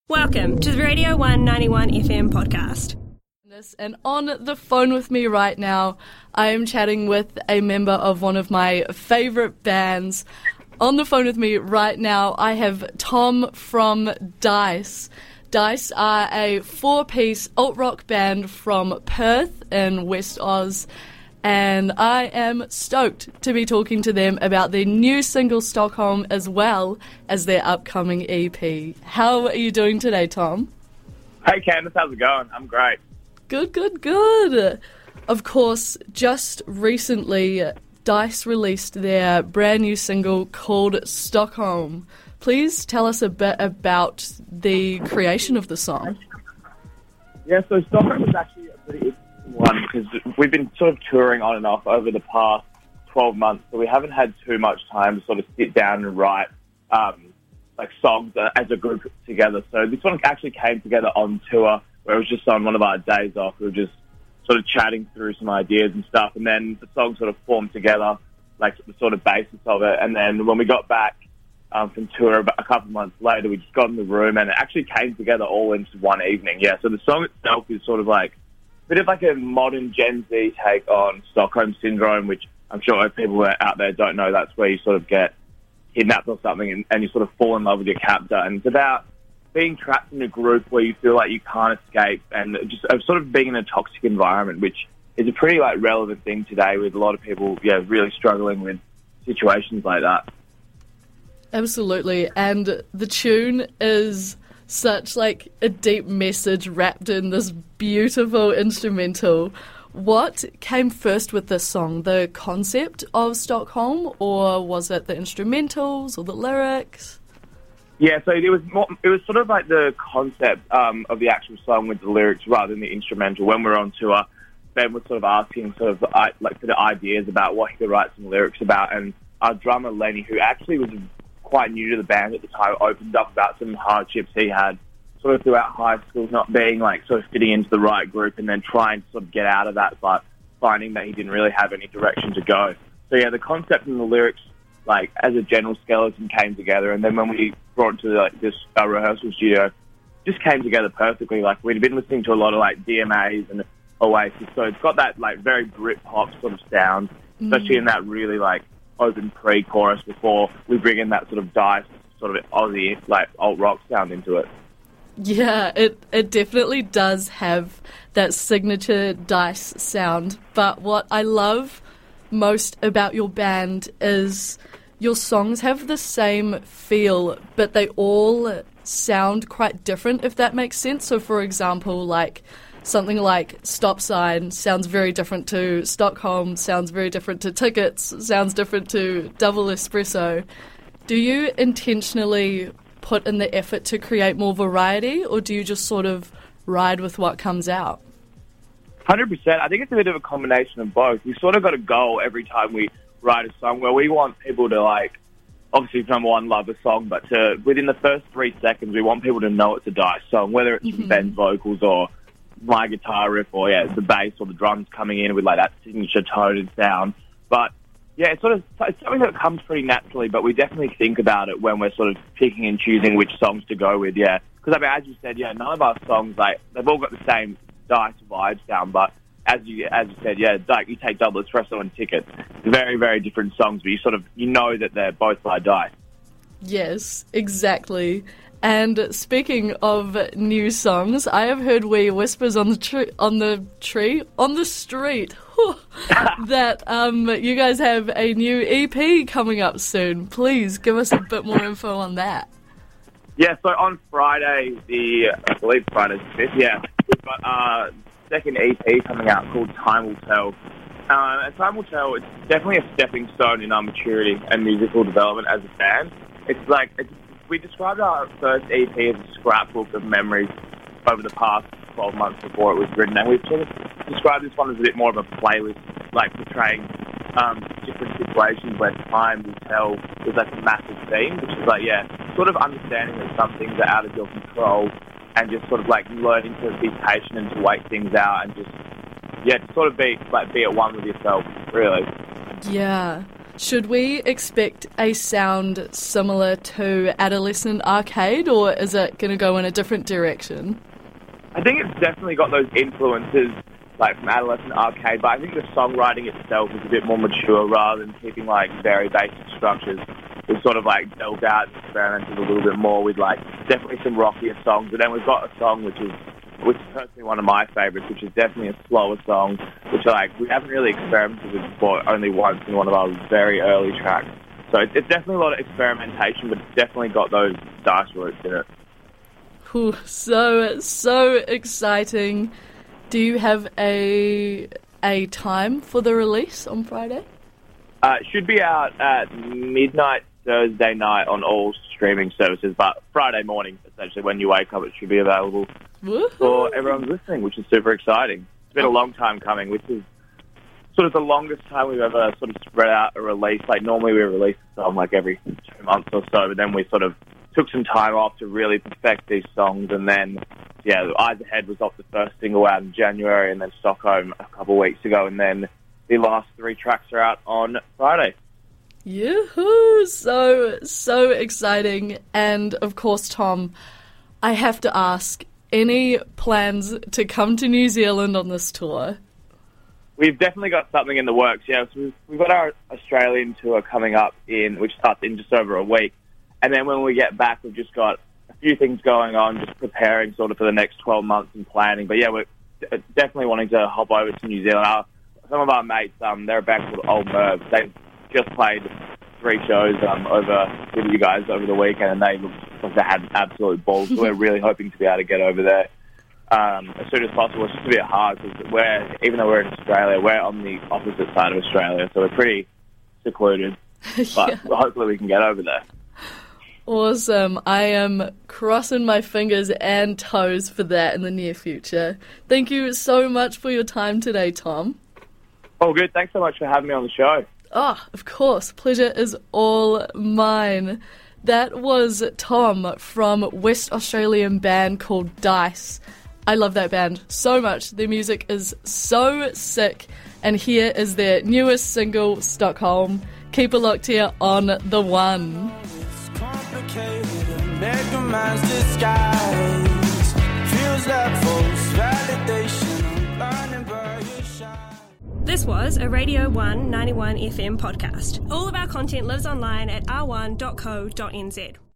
Welcome to the Radio 191 FM podcast. And on the phone with me right now, I am chatting with a member of one of my favourite bands. On the phone with me right now, I have Tom from Dice. Dice are a 4-piece alt-rock band from Perth in West Oz, and I am stoked to be talking to them about their new single Stockholm as well as their upcoming EP. How are you doing today, Tom? Hey Candice, how's it going? I'm great. Good. Of course, just recently, Dice released their brand new single called Stockholm. Please tell us a bit about the creation of the song. Yeah, so Stockholm was actually a pretty interesting one because we've been sort of touring on and off over the past 12 months, so we haven't had too much time to sort of sit down and write songs as a group together. So this one actually came together on tour, where it was just on one of our days off. We were just sort of chatting through some ideas and stuff, and then the song sort of formed together, like the sort of basis of it. And then when we got back from tour about a couple of months later, we just got in the room, and it actually came together all into one evening. Yeah, so the song itself is sort of like a bit of like a modern Gen Z take on Stockholm Syndrome, which I'm sure people out there don't know. That's where you sort of get kidnapped or something, and you sort of fall in love with your captor. And it's about being trapped in a group where you feel like you can't escape, and just sort of being in a toxic environment, which is a pretty like relevant thing today with a lot of people, really struggling with situations like that. Absolutely, and the tune is such like a deep message wrapped in this beautiful instrumental. What came first with this song, the concept of Stockholm, or was it the instrumentals or the lyrics? Yeah, so it was sort of like the concept of the actual song with the lyrics rather than the instrumental. When we were on tour, Ben was sort of asking for the ideas about what he could write some lyrics about, and our drummer Lenny, who actually was quite new to the band at the time, opened up about some hardships he had sort of throughout high school, not being like sort of fitting into the right group, and then trying to sort of get out of that, but finding that he didn't really have any direction to go. So yeah, the concept and the lyrics, like as a general skeleton, came together, and then when we brought it to like this rehearsal studio, just came together perfectly. Like we'd been listening to a lot of like DMAs and Oasis, so it's got that like very Britpop sort of sound, especially in that really like open pre-chorus before we bring in that sort of Dice, sort of Aussie like alt-rock sound into it. Yeah, it definitely does have that signature Dice sound, but what I love most about your band is your songs have the same feel, but they all sound quite different, if that makes sense. So for example, like something like Stop Sign sounds very different to Stockholm, sounds very different to Tickets, sounds different to Double Espresso. Do you intentionally put in the effort to create more variety, or do you just sort of ride with what comes out? 100%. I think it's a bit of a combination of both. We sort of got a goal every time we write a song where we want people to, like, obviously, number one, love a song, but within the first 3 seconds, we want people to know it's a Dice song, whether it's from Ben's vocals or my guitar riff or, the bass or the drums coming in with, like, that signature tone and sound. But, yeah, it's something that comes pretty naturally, but we definitely think about it when we're sort of picking and choosing which songs to go with, yeah. Because, I mean, as you said, none of our songs, like, they've all got the same Dice vibe sound, but as you said, like you take Double Espresso and Tickets, very, very different songs, but you know that they're both by Dice. Yes, exactly. And speaking of new songs, I have heard wee whispers on the street that you guys have a new EP coming up soon. Please give us a bit more info on that. Yeah, so on Friday, I believe Friday's the 5th, we've got our second EP coming out called Time Will Tell. And Time Will Tell, it's definitely a stepping stone in our maturity and musical development as a band. We described our first EP as a scrapbook of memories over the past 12 months before it was written, and we've sort of described this one as a bit more of a playlist, like portraying different situations where time will tell is like a massive theme, which is like, sort of understanding that some things are out of your control and just sort of like learning to be patient and to wait things out and just, to sort of be at one with yourself, really. Yeah. Should we expect a sound similar to Adolescent Arcade, or is it going to go in a different direction? I think it's definitely got those influences like from Adolescent Arcade, but I think the songwriting itself is a bit more mature rather than keeping like very basic structures. We've sort of like delved out and experimented a little bit more with like definitely some rockier songs, but then we've got a song which is personally one of my favourites, which is definitely a slower song, which like we haven't really experimented with before, only once in one of our very early tracks. So it's definitely a lot of experimentation, but it's definitely got those Dice roots in it. Ooh, so exciting. Do you have a time for the release on Friday? It should be out at midnight Thursday night on all streaming services, but Friday morning, essentially, when you wake up, it should be available for everyone listening, which is super exciting. It's been a long time coming, which is sort of the longest time we've ever sort of spread out a release. Like, normally we release a song like every 2 months or so, but then we sort of took some time off to really perfect these songs, and then, yeah, Eyes Ahead was off the first single out in January, and then Stockholm a couple of weeks ago, and then the last 3 tracks are out on Friday. Yoo-hoo! So exciting. And, of course, Tom, I have to ask, any plans to come to New Zealand on this tour? We've definitely got something in the works, yeah. So we've got our Australian tour coming up which starts in just over a week. And then when we get back, we've just got a few things going on, just preparing sort of for the next 12 months and planning. But yeah, we're definitely wanting to hop over to New Zealand. Some of our mates, they're a band called Old Merv. They've just played 3 shows with you guys over the weekend, and they looked like they had absolute balls. So we're really hoping to be able to get over there as soon as possible. It's just a bit hard because even though we're in Australia, we're on the opposite side of Australia, so we're pretty secluded. But hopefully we can get over there. Awesome. I am crossing my fingers and toes for that in the near future. Thank you so much for your time today, Tom. Oh, good. Thanks so much for having me on the show. Oh, of course. Pleasure is all mine. That was Tom from West Australian band called Dice. I love that band so much. Their music is so sick. And here is their newest single, Stockholm. Keep it locked here on The One. This was a Radio 1 91 FM podcast. All of our content lives online at r1.co.nz.